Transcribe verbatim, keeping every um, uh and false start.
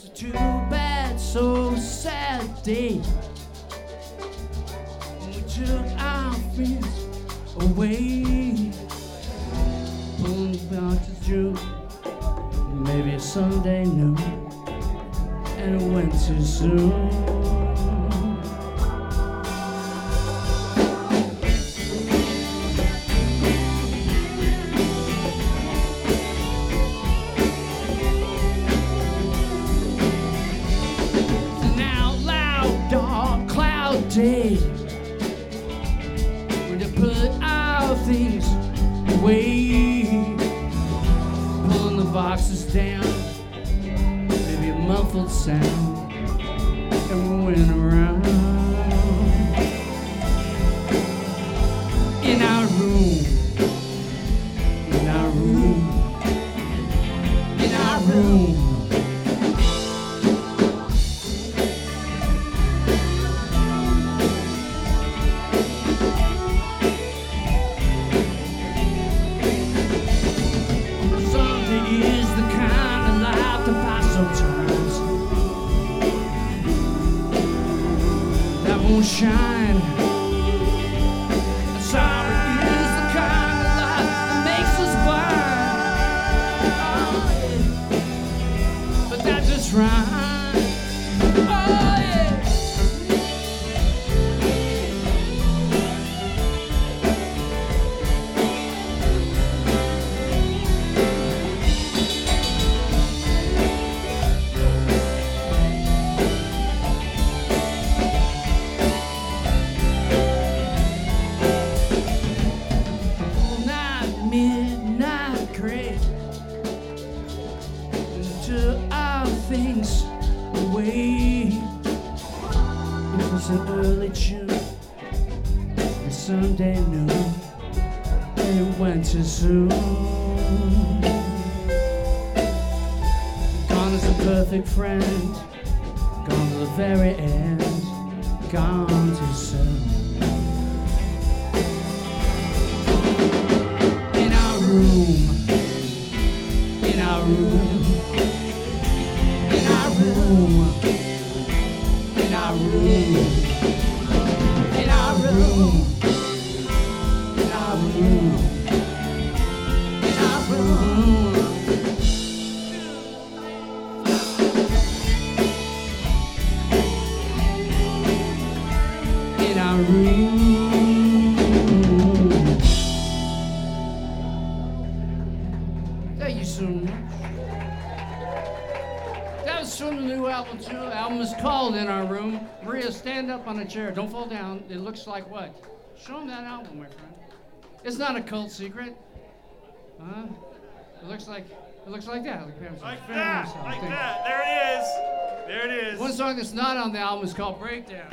Too bad, so sad day. We took our friends away. Pulling the bounces through. Maybe someday new. And it went too soon. Day when you put our things away, pulling the boxes down, maybe a muffled sound, and we went around in our room, in our room, in our room. Won't shine. Sorry is the kind of light that makes us blind. Oh, yeah. But that's just right. Oh, yeah. Midnight crate took our things away. It was in early June, and Sunday noon, and it went too soon. Gone as a perfect friend, gone to the very end, gone too soon. Room, in our room, in our room, in our room, in our room, in our room, in our room, in our room. Thank you so much. That was from the new album too. The album is called In Our Room. Maria, stand up on a chair. Don't fall down. It looks like what? Show them that album, my friend. It's not a cult secret. Huh? It looks like it looks like that. Like, like that. Like that. There it is. There it is. One song that's not on the album is called Breakdown.